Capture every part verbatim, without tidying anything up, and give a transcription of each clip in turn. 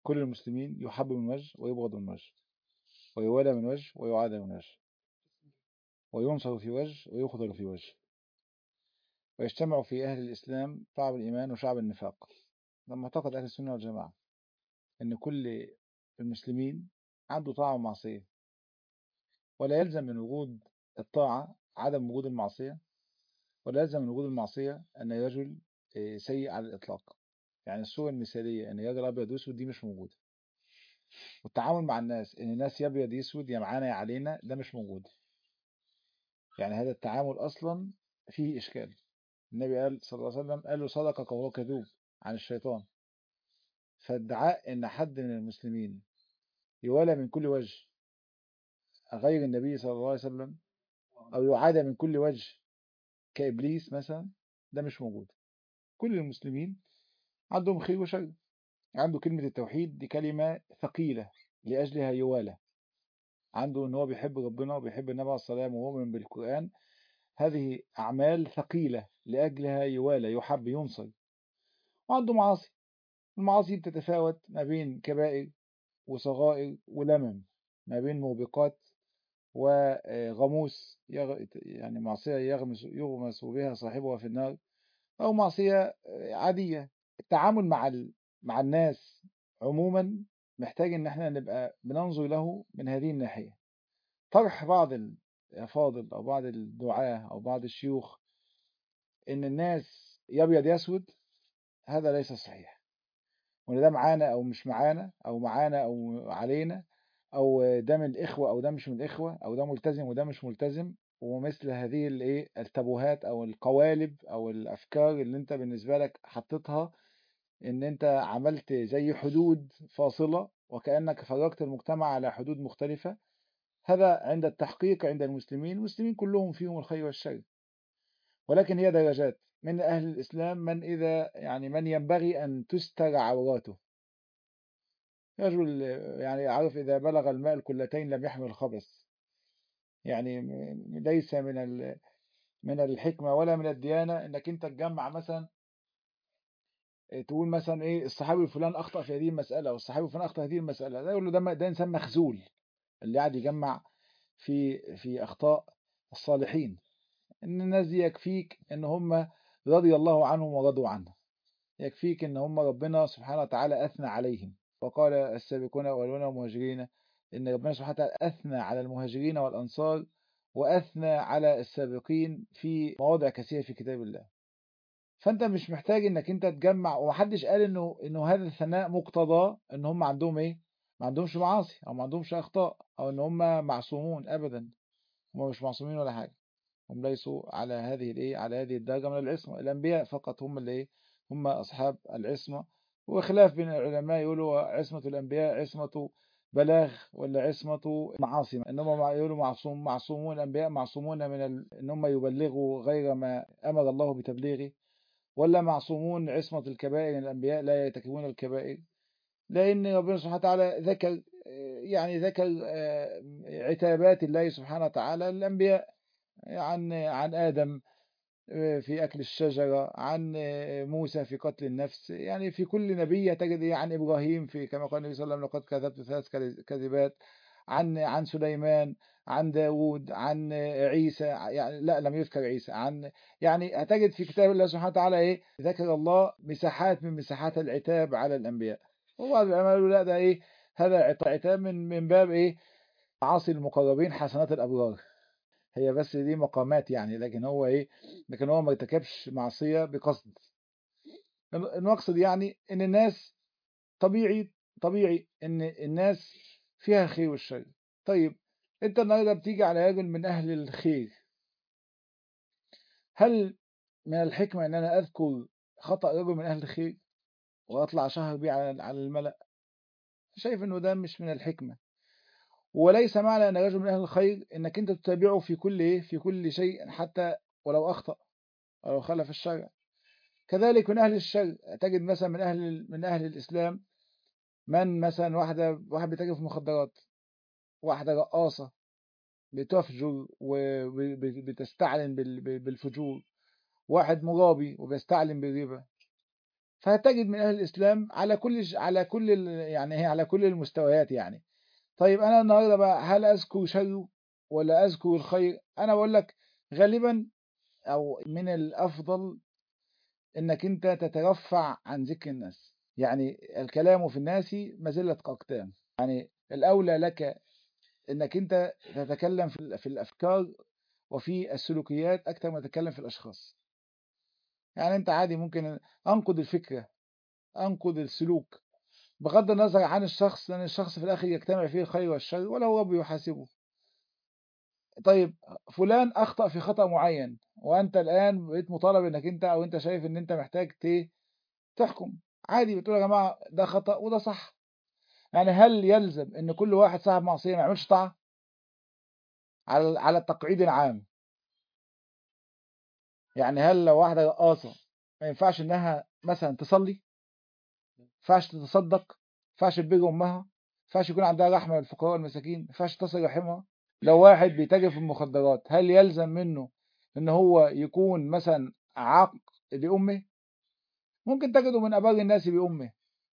كل المسلمين يحب من وجه ويبغض من وجه، ويوالى من وجه ويعادى من وجه، وينصر في وجه ويخذل في وجه، ويجتمع في أهل الإسلام شعب الإيمان وشعب النفاق. ده معتقد أهل السنة والجماعة، إن كل المسلمين عنده طاعة ومعصية، ولا يلزم من وجود الطاعة عدم وجود المعصية، ولا يلزم من وجود المعصية أن رجل سيء على الإطلاق. يعني الصورة المثالية أن رجل أبيض وأسود دي مش موجودة. والتعامل مع الناس إن الناس يا أبيض يسود يا معانا يا علينا ده مش موجود. يعني هذا التعامل أصلا فيه إشكال. النبي قال صلى الله عليه وسلم قال له صدقك وهو كذوب عن الشيطان. فادعاء إن حد من المسلمين يولى من كل وجه غير النبي صلى الله عليه وسلم، أو يعادى من كل وجه كإبليس مثلا، ده مش موجود. كل المسلمين عندهم خير وشر. عنده كلمة التوحيد دي كلمة ثقيلة لأجلها يوالى. عنده إن هو بيحب ربنا وبيحب النبي عليه الصلاة والسلام ومؤمن بالقرآن، هذه أعمال ثقيلة لأجلها يوالى يحب ينصر. وعنده معاصي. المعاصي بتتفاوت ما بين كبائر وصغائر ولمم، ما بين موبقات وغموس، يعني معصية يغمس, يغمس بها صاحبها في النار، أو معصية عادية. التعامل مع مع الناس عموما محتاج ان احنا نبقى بننظر له من هذه الناحية. طرح بعض الأفاضل أو بعض الدعاة أو بعض الشيوخ إن الناس يبيض يسود، هذا ليس صحيح. وإن ده معانا أو مش معانا، أو معانا أو علينا، أو ده من الإخوة أو ده مش من الإخوة، أو ده ملتزم وده مش ملتزم، ومثل هذه الإيه التبوهات أو القوالب أو الأفكار اللي أنت بالنسبة لك حطيتها إن أنت عملت زي حدود فاصلة وكأنك فرقت المجتمع على حدود مختلفة. هذا عند التحقيق عند المسلمين، المسلمين كلهم فيهم الخير والشر، ولكن هي درجات. من أهل الإسلام من إذا يعني من ينبغي أن تستر عوراته. رجل يعني عارف إذا بلغ الماء الكلتين لم يحمل الخبث. يعني ليس من من الحكمة ولا من الديانة إنك أنت تجمع مثلا تقول مثلا إيه الصحابي الفلان أخطأ في هذه المسألة والصحابي الفلان أخطأ في هذه المسألة. ده يقول له ده ده إنسان مخزول اللي قاعد يجمع في في أخطاء الصالحين. إن الناس دي يكفيك إن هم رضي الله عنهم ورضوا عنه. يكفيك إن هم ربنا سبحانه وتعالى أثنى عليهم، وقال السابقون الأولون والمهاجرين، إن ربنا سبحانه وتعالى أثنى على المهاجرين والأنصار وأثنى على السابقين في مواضع كثيرة في كتاب الله. فأنت مش محتاج إنك أنت تجمع، ومحدش قال إنه إنه هذا الثناء مقتضى إن هم عندهم إيه؟ ما عندهمش معاصي أو ما عندهمش أخطاء أو إن هم معصومون. أبدا، هم مش معصومين ولا حاجة. هم ليسوا على هذه الايه على هذه الدرجة من العصمة. الأنبياء فقط هم اللي ايه هم أصحاب العصمة. وخلاف بين العلماء يقولوا عصمة الأنبياء عصمة بلاغ ولا عصمة معاصي. إنما يقولوا معصوم معصومون الأنبياء معصومون من ال... إن هم يبلغوا غير ما أمر الله بتبليغه، ولا معصومون عصمة الكبائر الأنبياء لا يرتكبون الكبائر. لأن ربنا سبحانه وتعالى ذكر يعني ذكر عتابات الله سبحانه وتعالى للأنبياء، عن عن آدم في أكل الشجرة، عن موسى في قتل النفس. يعني في كل نبي تجد عن إبراهيم في كما قال النبي صلى الله عليه وسلم لقد كذبت ثلاث كذبات، عن عن سليمان، عن داود، عن عيسى. يعني لا لم يذكر عيسى. عن يعني هتجد في كتاب الله سبحانه وتعالى إيه ذكر الله مساحات من مساحات العتاب على الأنبياء. وبعض العلماء يقولوا لا ده إيه هذا عتاب من من باب إيه معاصي المقربين حسنات الأبرار. هي بس دي مقامات يعني، لكن هو ايه لكن هو ما ارتكبش معصية بقصد. المقصد يعني ان الناس طبيعي طبيعي ان الناس فيها خير والشر. طيب انت النهارده بتيجي على رجل من اهل الخير، هل من الحكمة ان انا اذكر خطأ رجل من اهل الخير واطلع شهر بيه على على الملأ؟ شايف انه ده مش من الحكمة. وليس معنى ان رجل من اهل الخير انك انت تتابعه في كل ايه في كل شيء حتى ولو اخطأ أو خالف الشرع. كذلك من أهل الشر تجد مثلا من أهل من أهل الإسلام من مثلا واحدة واحد بيتاجر في المخدرات، واحدة رقاصة بتفجر وبتستعلن بالفجور، واحد مرابي وبيستعلن بالربا. فهتجد من أهل الإسلام على كل ش- على كل ال- يعني هي على كل المستويات يعني. طيب أنا النهارده بقى هل أذكر شره ولا أذكر الخير؟ أنا بقول لك غالبا أو من الأفضل إنك أنت تترفع عن ذكر الناس. يعني الكلام في الناس مزلة أقدام. يعني الأولى لك إنك أنت تتكلم في ال- في الأفكار وفي السلوكيات أكثر ما تتكلم في الأشخاص. يعني أنت عادي ممكن أنقد الفكرة، أنقد السلوك، بغض النظر عن الشخص، لأن الشخص في الآخر يجتمع فيه الخير والشر وله رب يحاسبه. طيب فلان أخطأ في خطأ معين، وأنت الآن بقيت مطالب إنك أنت أو أنت شايف إن أنت محتاج ت- تحكم. عادي بتقول يا جماعة ده خطأ وده صح. يعني هل يلزم إن كل واحد صاحب معصية ما يعملش طاعة على على التقعيد العام؟ يعني هل لو واحدة رقاصة ما ينفعش إنها مثلا تصلي؟ ما ينفعش تتصدق؟ ما ينفعش تبر أمها؟ ما ينفعش يكون عندها رحمة للفقراء والمساكين؟ ما ينفعش تصل رحمها؟ لو واحد بيتاجر في المخدرات هل يلزم منه ان هو يكون مثلا عاق لأمه؟ ممكن تجده من أبر الناس بأمه.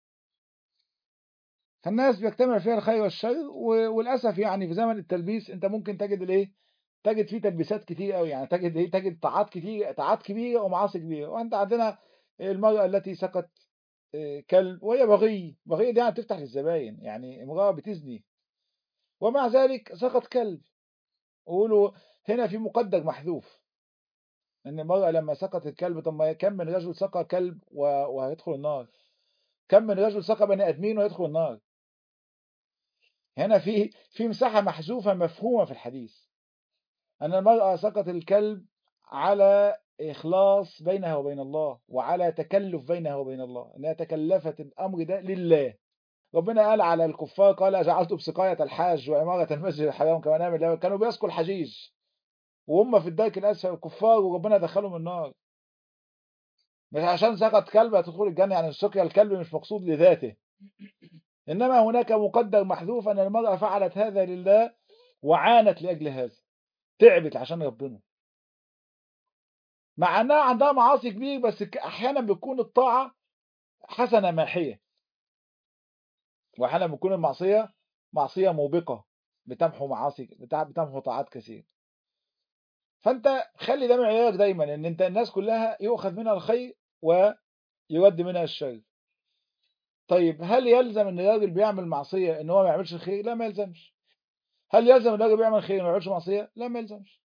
فالناس بيجتمع فيها الخير والشر و- وللأسف يعني في زمن التلبيس انت ممكن تجد الايه، تجد فيه تلبيسات كتير قوي. يعني تجد ايه، تجد طاعات كتير، طاعات كبيرة ومعاصي كبيرة. وانت عندنا المرأة التي سقط آه، كلب وهي بغي، بغي دي يعني تفتح للزباين، يعني امرأة بتزني ومع ذلك سقط كلب. ويقولوا هنا في مقدر محذوف ان المرأة لما سقط الكلب، طب ما كم من رجل سقى كلب و- وهيدخل النار، كم من رجل سقى بني ادمين ويدخل النار. هنا في في مساحة محذوفة مفهومة في الحديث، ان المرأة سقط الكلب على إخلاص بينها وبين الله، وعلى تكلف بينها وبين الله، انها تكلفت الامر ده لله. ربنا قال على الكفار قال اجعلتم سقاية الحاج وعمارة المسجد الحرام كما نعمل، كانوا بيسقوا الحجيج وهم في الدرك الاسفل الكفار وربنا دخلهم النار. مش عشان سقط كلب هتدخل الجنة، يعني سقيا الكلب مش مقصود لذاته، إنما هناك مقدر محذوف أن المرأة فعلت هذا لله وعانت لأجل هذا، تعبت عشان ربنا، مع أنها عندها معاصي كبير، بس ك- أحيانا بتكون الطاعة حسنة ماحية، وأحيانا بتكون المعصية معصية موبقة بتمحو معاصي، بتاع- بتمحو طاعات كثير. فأنت خلي ده معيارك دايما، إن أنت الناس كلها يؤخذ منها الخير ويرد منها الشر. طيب هل يلزم ان الراجل بيعمل معصيه ان هو ما يعملش الخير؟ لا ما يلزمش. هل يلزم الراجل بيعمل خير ما يعملش معصيه؟ لا ما يلزمش.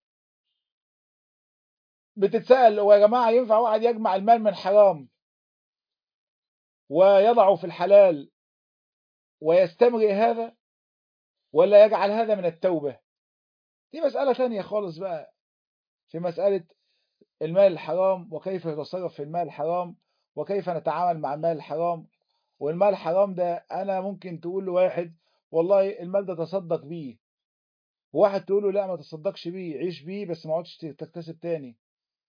بتتسأل هو يا جماعه ينفع واحد يجمع المال من حرام ويضعه في الحلال ويستمرئ هذا، ولا يجعل هذا من التوبه؟ دي مسألة ثانية خالص بقى، في مسألة المال الحرام وكيف يتصرف في المال الحرام وكيف نتعامل مع المال الحرام. والمال الحرام ده انا ممكن تقول لواحد والله المال ده تصدق بيه، وواحد تقول له لا ما تصدقش بيه، عيش بيه بس ما عادش تكتسب تاني.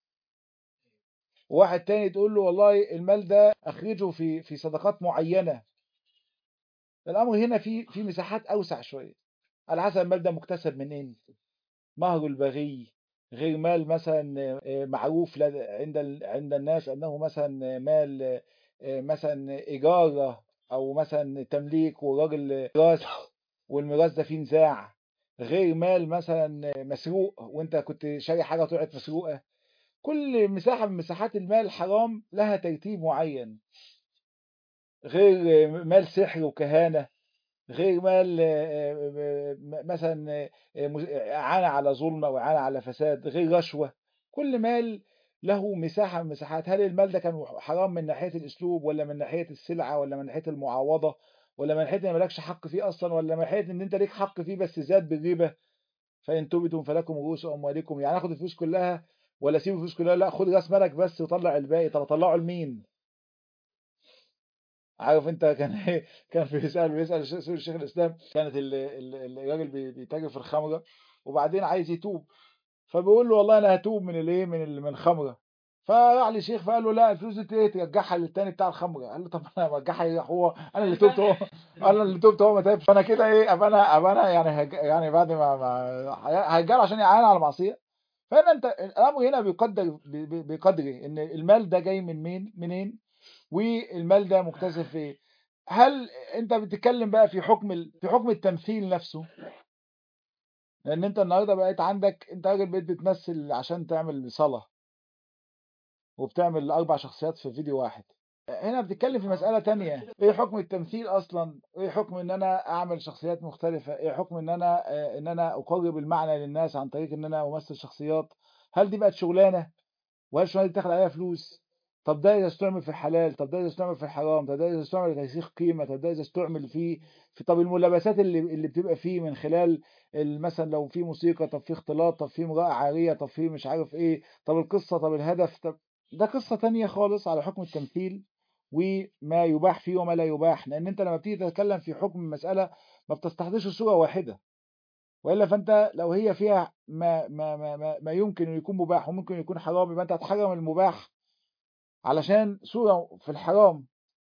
وواحد تاني تقول له والله المال ده اخرجه في في صدقات معينة. الامر هنا في في مساحات اوسع شوية، على حسب المال ده مكتسب منين. مهر البغي غير مال مثلا آه، معروف لد- عند ال- عند الناس انه مثلا مال آه، مثلا ايجار او مثلا تمليك والراجل ميراث والميراث ده فيه نزاع، غير مال مثلا مسروق وانت كنت شاري حاجه طلعت مسروقه. كل مساحه من مساحات المال الحرام لها ترتيب معين، غير مال سحر وكهانه، غير مال آه، آه، م- مثلا آه، مز- إعانة على ظلم أو إعانة على فساد، غير رشوة. كل مال له مساحة من مساحات. هل المال ده كان حرام من ناحية الأسلوب ولا من ناحية السلعة ولا من ناحية المعاوضة ولا من ناحية إن مالكش حق فيه أصلا ولا من ناحية إن أنت ليك حق فيه بس زاد بالربا؟ فإن تبتم فلكم رؤوس أموالكم. يعني آخد الفلوس كلها ولا أسيب الفلوس كلها؟ لا خد رأس مالك بس وطلع الباقي. طب أطلعه لمين؟ عارف انت كان ايه، كان بيسأل بيسأل الشيخ سوري الشيخ الاسلام، كانت ال- ال- الراجل بي- بيتاجر في الخمره وبعدين عايز يتوب، فبيقول له والله انا هتوب من الايه، من ال- من الخمره. فراح للشيخ فقال له لا الفلوس دي ايه ترجعها للتاني بتاع الخمره. قال له طب انا برجعها ايه، هو انا اللي تبت هو انا اللي تبت هو ما تابش، فانا كده ايه ابقى انا ابقى انا يعني هج... يعني بعد ما ما هيرجع عشان يعاني على معصيه. فهنا انت الامر هنا بيقدر بي- بي- بيقدر ان المال ده جاي من مين منين، والمال ده مكتسب في ايه؟ هل انت بتتكلم بقى في حكم ال... في حكم التمثيل نفسه؟ لان انت النهارده بقيت عندك، انت راجل بقيت بتمثل عشان تعمل صلاة وبتعمل اربع شخصيات في فيديو واحد. هنا بتتكلم في مسألة تانية، ايه حكم التمثيل اصلا؟ ايه حكم ان انا اعمل شخصيات مختلفة؟ ايه حكم ان انا آه، ان انا اقرب المعنى للناس عن طريق ان انا امثل شخصيات؟ هل دي بقت شغلانة؟ وهل الشغلانة دي تاخد عليها فلوس؟ طب ده اذا استعمل في الحلال، طب ده اذا استعمل في الحرام، طب ده اذا استعمل لترسيخ قيمة، طب ده اذا استعمل في في طب الملابسات اللي اللي بتبقى فيه من خلال ال- مثلا لو في موسيقى، طب في اختلاط، طب في امرأة عارية، طب في مش عارف ايه، طب القصة، طب الهدف، طب ده قصة تانية خالص على حكم التمثيل وما يباح فيه وما لا يباح. لان انت لما بتيجي تتكلم في حكم المسألة ما بتستحضرش صورة واحدة، والا فانت لو هي فيها ما ما ما ما, ما يمكن ان يكون مباح وممكن يكون حرام، يبقى انت هتحرم المباح علشان صورة في الحرام،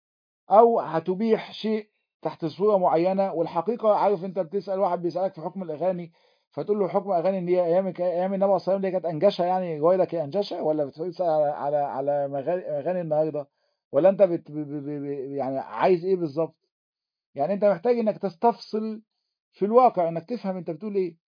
او هتبيح شيء تحت صورة معينة. والحقيقة عارف، انت بتسأل واحد بيسألك في حكم الاغاني، فتقول له حكم اغاني ان هي ايام ايام النبي صلى الله عليه وسلم دي كانت انجشه، يعني جوايدك هي انجشه، ولا بتسأل على على على مغاني أغاني النهارده، ولا انت بت ب ب ب يعني عايز ايه بالظبط؟ يعني انت محتاج انك تستفصل في الواقع، انك تفهم انت بتقول ايه.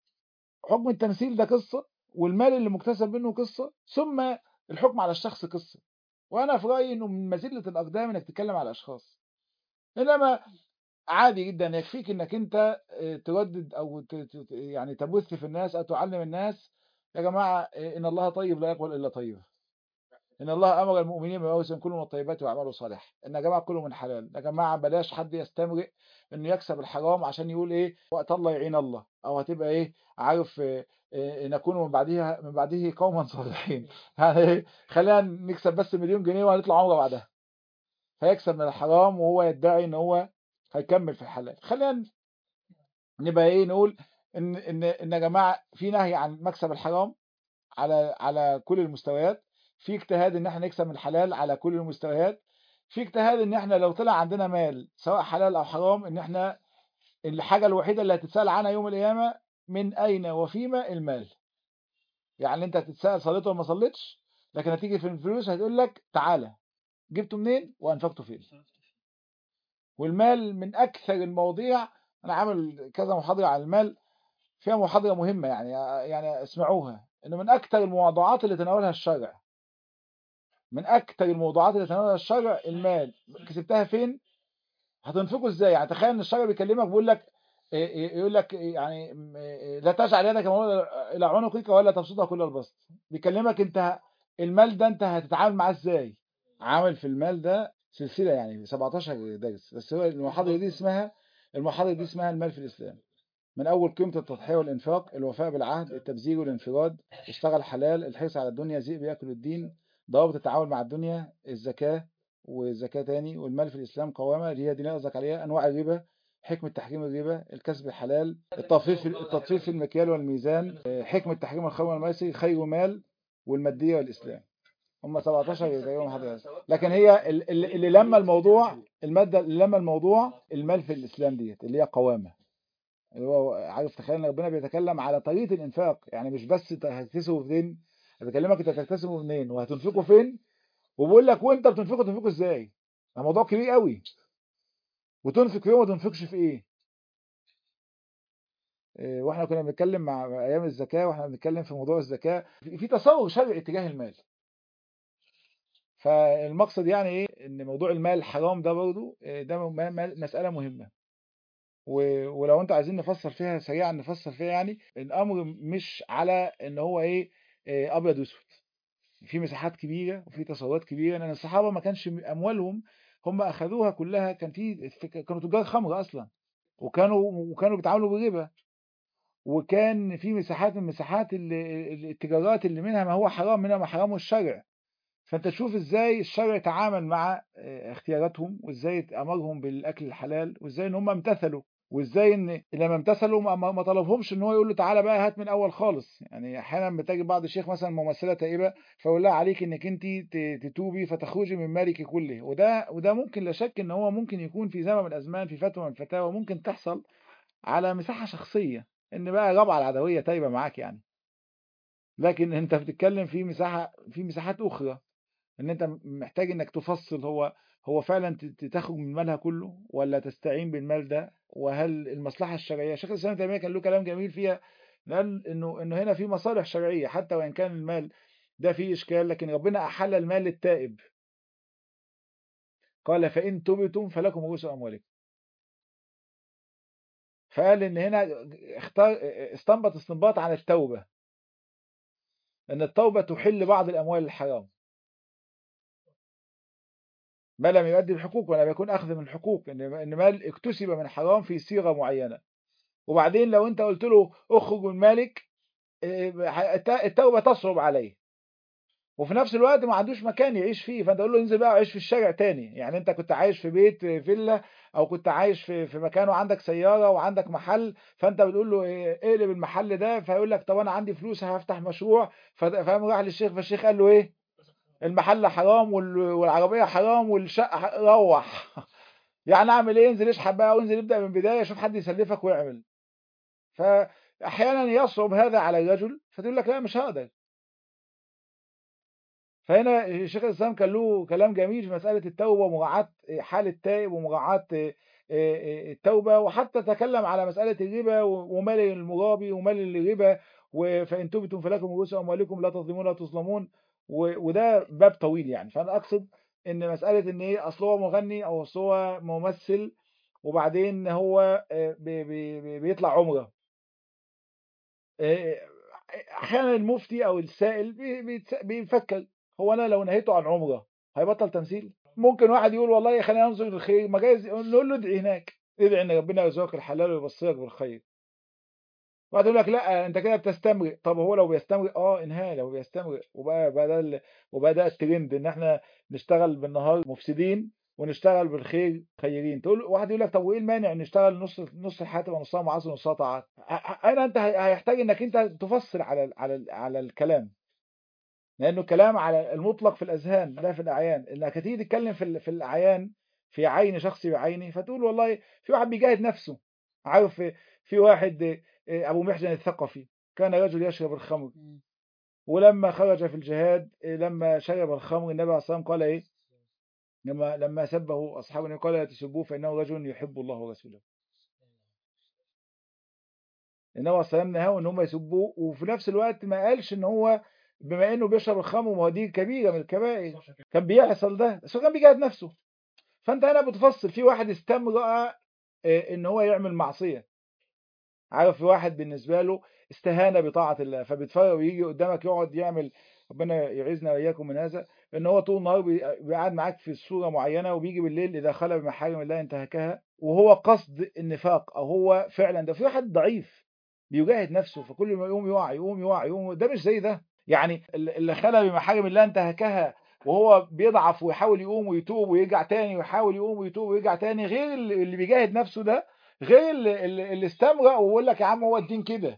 حكم التمثيل ده قصة، والمال اللي مكتسب منه قصة، ثم الحكم على الشخص قصة. وانا في رأيي انه من مزلة الاقدام انك تتكلم على اشخاص، انما عادي جدا يكفيك انك انت آه، تردد او ت- ت- يعني تبث في الناس او تعلم الناس، يا جماعة آه، ان الله طيب لا يقبل الا طيب، ان الله امر المؤمنين بما يحسن كلوا من الطيبات واعملوا صالحا، ان يا جماعه كلوا من حلال، يا جماعه بلاش حد يستمرئ انه يكسب الحرام عشان يقول ايه وقت الله يعين الله، او هتبقى ايه عارف آه، آه، نكون من بعدها من بعده قوما صالحين. يعني ايه، خلينا نكسب بس مليون جنيه وهنطلع عمره بعدها، فيكسب من الحرام وهو يدعي ان هو هيكمل في الحلال. خلينا نبقى ايه نقول ان ان ان يا جماعه في نهي عن مكسب الحرام على على كل المستويات، في اجتهاد ان احنا نكسب من الحلال على كل المستويات، في اجتهاد ان احنا لو طلع عندنا مال سواء حلال او حرام، ان احنا الحاجة الوحيدة اللي هتتسأل عنها يوم القيامة من اين وفيما المال. يعني انت هتتسأل صليت ولا ما صليتش، لكن هتيجي في الفلوس هتقول لك تعالى جبته منين وانفقته فين. والمال من اكثر المواضيع، انا عامل كذا محاضرة على المال، فيها محاضرة مهمة يعني يعني اسمعوها، انه من اكثر الموضوعات اللي تناولها الشرع، من اكتر الموضوعات اللي تناولها الشرع المال. كسبتها فين؟ هتنفقه ازاي؟ يعني تخيل ان الشرع بيكلمك بيقول لك إيه- إيه- يقول لك إيه يعني إيه، لا تجعل يدك مغلولة الى عنقك ولا تبسطها كل البسط. بيكلمك انت المال ده انت هتتعامل معاه ازاي. عامل في المال ده سلسلة يعني سبعتاشر درس، بس هو المحاضرة دي اسمها المحاضرة دي اسمها المال في الإسلام. من أول قيمة التضحية والإنفاق، الوفاء بالعهد، التبذير والانفراد، اشتغل حلال، الحرص على الدنيا، ذئب يأكل الدين، ضوابط التعامل مع الدنيا، الزكاة والزكاة تاني، والمال في الإسلام قوامة اللي هي دي اللي قصدك عليها، أنواع الربا، حكمة تحريم الربا، الكسب الحلال، التطفيف في التطفيف في المكيال والميزان، حكمة تحريم الخمر والميسر، خير مال، والمادية والإسلام. هم سبعتاشر تقريبا محاضرات، لكن هي ال- ال- اللي لما الموضوع المادة اللي لما الموضوع المال في الإسلام ديت اللي هي قوامة. اللي هو عارف، تخيل ان ربنا بيتكلم على طريقه الانفاق، يعني مش بس انت هتكتسبه فين، أنا بكلمك انت هتكتسبه منين وهتنفقه فين، وبقول لك وانت بتنفقه تنفقه ازاي. ده موضوع كبير قوي، وتنفق فيه وما تنفقش في ايه. إيه، واحنا كنا بنتكلم مع ايام الزكاه، واحنا بنتكلم في موضوع الزكاه في في تصور شرعي اتجاه المال. فالمقصد يعني ايه، ان موضوع المال حرام ده برضه إيه، ده م- م- مساله مهمه. و- ولو انتوا عايزين نفسر فيها سريعا نفسر فيها، يعني الامر مش على ان هو ايه إيه، ابيض واسود، في مساحات كبيرة وفي تصورات كبيرة. لأن الصحابة ما كانش أموالهم هم أخذوها كلها، كان في كانوا تجار خمر أصلا، وكانوا وكانوا بيتعاملوا بالربا، وكان في مساحات من مساحات ال- ال- التجارات اللي منها ما هو حرام، منها ما حرامه الشرع. فأنت تشوف إزاي الشرع تعامل مع آه، اختياراتهم، وإزاي أمرهم بالأكل الحلال، وإزاي إن هم امتثلوا، وازاي ان لما امتثلوا ما ما- ما طلبهمش ان هو يقول له تعالى بقى هات من اول خالص. يعني احيانا بتجد بعض الشيخ مثلا ممثله تائبه فيقول لها عليك انك انت ت- تتوبي فتخرجي من مالك كله، وده وده ممكن لا شك ان هو ممكن يكون في زمن من الازمان، في فتوى من الفتاوى ممكن تحصل على مساحه شخصيه، ان بقى ربع العدويه تايبه معاك يعني. لكن انت بتتكلم في مساحه في مساحات اخرى، ان انت محتاج انك تفصل، هو هو فعلا تخرج من مالها كله ولا تستعين بالمال ده، وهل المصلحه الشرعيه. شيخ الاسلام ابن تيميه كان له كلام جميل فيها، قال انه انه هنا في مصالح شرعيه حتى وان كان المال ده فيه اشكال، لكن ربنا احل المال للتائب. قال فان تبتم فلكم رؤوس اموالكم. فقال ان هنا اختار استنبط استنباط عن التوبه، ان التوبه تحل بعض الاموال الحرام ما لم يؤدي الحقوق ولم يكون اخذ من الحقوق، ان ان مال اكتسب من حرام في صيغه معينه. وبعدين لو انت قلت له اخرج من مالك، التوبه تصعب عليه، وفي نفس الوقت ما عندوش مكان يعيش فيه، فانت تقول له انزل بقى وعيش في الشارع تاني. يعني انت كنت عايش في بيت فيلا، او كنت عايش في في مكان وعندك سياره وعندك محل، فانت بتقول له ايه اقلب المحل ده، فيقول لك طب انا عندي فلوس هفتح مشروع، فقام راح للشيخ، فالشيخ قال له ايه؟ المحل حرام والعربيه حرام والشقه روح. يعني اعمل ايه؟ انزل اشحت بقى وانزل ابدا من البدايه، شوف حد يسلفك واعمل. فاحيانا يصعب هذا على الرجل، فتقول لك لا مش هقدر. فهنا شيخ الاسلام كان له كلام جميل في مساله التوبه ومراعاه حال التائب ومراعاه التوبه، وحتى تكلم على مساله الربا ومال المرابي ومال الربا، فان تبتم فلكم رؤوس اموالكم لا تظلمون ولا تظلمون، وده باب طويل يعني. فانا اقصد ان مساله ان ايه، اصل هو مغني او اصل هو ممثل وبعدين هو بي بي بيطلع عمره، احيانا المفتي او السائل بيفكر هو انا لو نهيته عن عمره هيبطل تمثيل؟ ممكن واحد يقول والله خلينا ننظر للخير، ما جايز نقول له ادعي هناك، ادعي ان ربنا يرزقك الحلال ويبصرك بالخير. واحد يقول لك لا انت كده بتستمرئ. طب هو لو بيستمرئ اه انهاه، لو بيستمرئ وبقى بدل وبقى ده الترند ان احنا نشتغل بالنهار مفسدين ونشتغل بالخير خيرين. تقول واحد يقول لك طب وايه المانع نشتغل نص نص الحياه تبقى نصها معاصي ونصها طاعات؟ انا انت هيحتاج انك انت تفصل على على على الكلام، لانه الكلام على المطلق في الاذهان لا في الاعيان. انك هتيجي تتكلم في في الاعيان في عين شخص بعينه، فتقول والله في واحد بيجاهد نفسه. عارف في واحد ابو محجن الثقفي كان رجل يشرب الخمر، ولما خرج في الجهاد لما شرب الخمر النبي عليه الصلاه والسلام قال ايه؟ لما لما سبه اصحابه قال لا تسبوه فانه رجل يحب الله ورسوله. النبي عليه الصلاه والسلام نهاه ان هم يسبوه، وفي نفس الوقت ما قالش ان هو بما انه بيشرب الخمر، ما هو دي كبيره من الكبائر، كان بيحصل ده بس هو كان بيجاهد نفسه. فانت هنا بتفصل في واحد استمرأ ان هو يعمل معصيه. عارف في واحد بالنسبه له استهانه بطاعه الله، فبيتفرج ويجي قدامك يقعد يعمل، ربنا يعيذنا واياكم من هذا، ان هو طول النهار بيقعد معاك في صوره معينه، وبيجي بالليل اذا خلى بمحارم الله انتهكها، وهو قصد النفاق او هو فعلا. ده في واحد ضعيف بيجاهد نفسه، فكل ما يقوم يقع يقوم يقع يقوم، ده مش زي ده. يعني اللي خلى بمحارم الله انتهكها وهو بيضعف ويحاول يقوم ويتوب ويرجع تاني ويحاول يقوم ويتوب ويرجع تاني، غير اللي بيجاهد نفسه ده، غير اللي, اللي استمرأ ويقول لك يا عم هو الدين كده،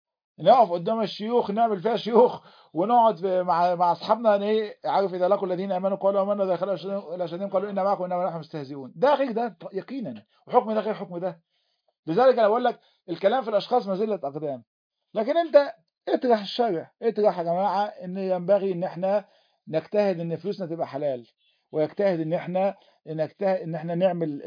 نقف قدام الشيوخ نعمل فيها شيوخ ونقعد مع مع اصحابنا ايه، عارف اذا لقوا الذين امنوا قالوا امنا اذا خلوا الاشهادين قالوا ان معكم انما نحن مستهزئون. ده غير ده يقينا، وحكم ده غير حكم ده. لذلك انا بقول لك الكلام في الاشخاص مزله اقدام، لكن انت اطرح الشرع، اطرح يا جماعه ان ينبغي ان احنا نجتهد ان فلوسنا تبقى حلال، ويجتهد ان احنا نجتهد ان احنا نعمل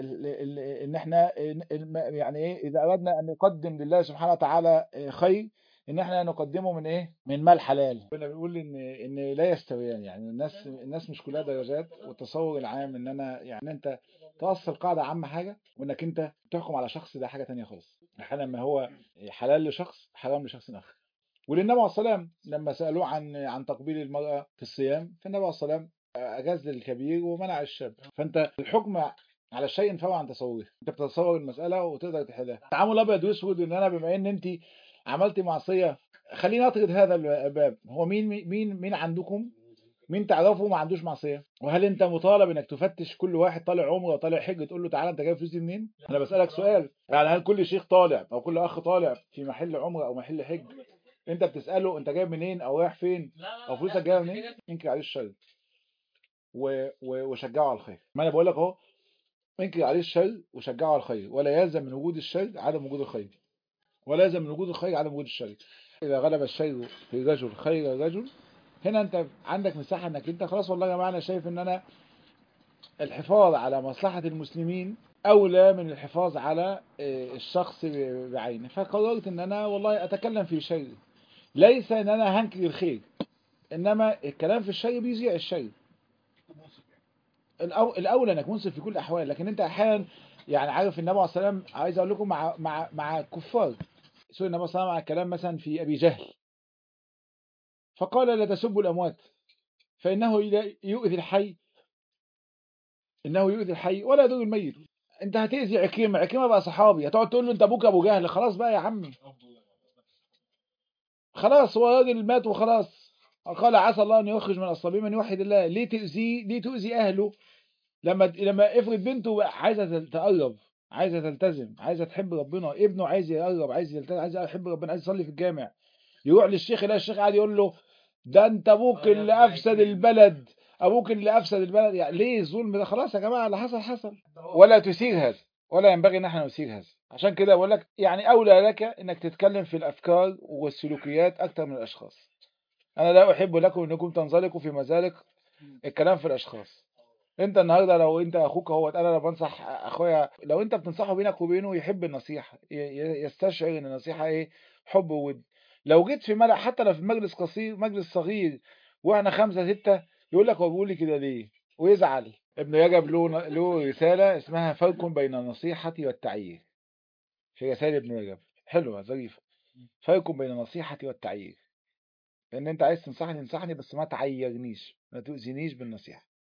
ان احنا يعني ايه، اذا اردنا ان نقدم لله سبحانه وتعالى خير ان احنا نقدمه من ايه، من مال حلال. كنا بنقول ان ان لا يستويان، يعني الناس الناس مش كلها درجات. والتصور العام ان انا يعني انت توصل قاعده عامه حاجه، وانك انت تحكم على شخص ده حاجه تانية خالص. احيانا ما هو حلال لشخص حرام لشخص اخر. وللنبي عليه الصلاه والسلام لما سالوه عن عن تقبيل المراه في الصيام، فالنبي عليه الصلاه والسلام اجاز للكبير ومنع الشاب. فانت الحكم على الشيء فهو عن تصوره، انت بتتصور المساله وتقدر تحلها. تعامل ابيض واسود ان انا بما ان انت عملتي معصيه، خلينا نطرد هذا الباب. هو مين مين مين عندكم مين تعرفه ما عندوش معصيه؟ وهل انت مطالب انك تفتش كل واحد طالع عمره وطالع حج تقول له تعالى انت جايب فلوس دي منين؟ انا بسالك سؤال، يعني هل كل شيخ طالع او كل اخ طالع في محل عمره او محل حج انت بتساله انت جايب منين او رايح فين او فلوسك جايه منين؟ انكر عليه الشر و... و... وشجعه على الخير. ما انا بقول لك اهو، انكر عليه الشر وشجعه على الخير، ولا يلزم من وجود الشر عدم وجود الخير، ولا يلزم من وجود الخير عدم وجود الشر. اذا غلب الشر في رجل خير الرجل هنا انت عندك مساحة انك انت خلاص والله يا جماعة انا شايف ان انا الحفاظ على مصلحة المسلمين اولى من الحفاظ على الشخص بعينه، فقررت ان انا والله اتكلم في شيء، ليس ان انا هنكر الخير، انما الكلام في الشيء بيذيع الشيء. الأو- الاولى انك منصف في كل الاحوال، لكن انت احيانا يعني عارف النبي عليه الصلاه والسلام، عايز اقول لكم مع مع مع الكفار، سئل النبي صلى الله عليه وسلم على الكلام مثلا في ابي جهل، فقال لا تسبوا الاموات فانه يؤذي الحي، انه يؤذي الحي ولا يضر الميت. انت هتأذي عكرمه، عكرمه بقى صحابي، هتقعد تقول له انت ابوك ابو جهل، خلاص بقى يا عمي، خلاص هو راجل مات وخلاص. قال عسى الله ان يخرج من اصلابه من يوحد الله، ليه تؤذيه، ليه تؤذي اهله؟ لما لما افرض بنته عايزه تقرب، عايزه تلتزم، عايزه تحب ربنا، ابنه عايز يقرب، عايز يلتزم، عايز يحب ربنا، عايز يصلي في الجامع، يروح للشيخ يلاقي الشيخ قاعد يقول له ده انت ابوك اللي افسد البلد، ابوك اللي افسد البلد، يعني ليه الظلم ده؟ خلاص يا جماعه اللي حصل حصل، ولا تثير هذا، ولا ينبغي ان احنا نثير هذا. عشان كده بقول لك يعني اولى لك انك تتكلم في الافكار والسلوكيات اكتر من الاشخاص. انا لا احب لكم انكم تنزلقوا في مزالق الكلام في الاشخاص. انت النهارده لو انت اخوك اهوت، انا لو بنصح اخويا، لو انت بتنصحه بينك وبينه يحب النصيحه، ي- ي- يستشعر ان النصيحه ايه، حب وود. لو جيت في ملأ، حتى لو في مجلس قصير، مجلس صغير، واحنا خمسه سته، يقول لك هو بيقول لي كده ليه، ويزعل. ابن رجب له له رساله اسمها فرق بين النصيحه والتعيير، في رسائل ابن رجب حلوه ظريفه. فرق بين النصيحه والتعيير، لان انت عايز تنصحني انصحني بس ما تعيرنيش، ما تؤذينيش بالنصيحه.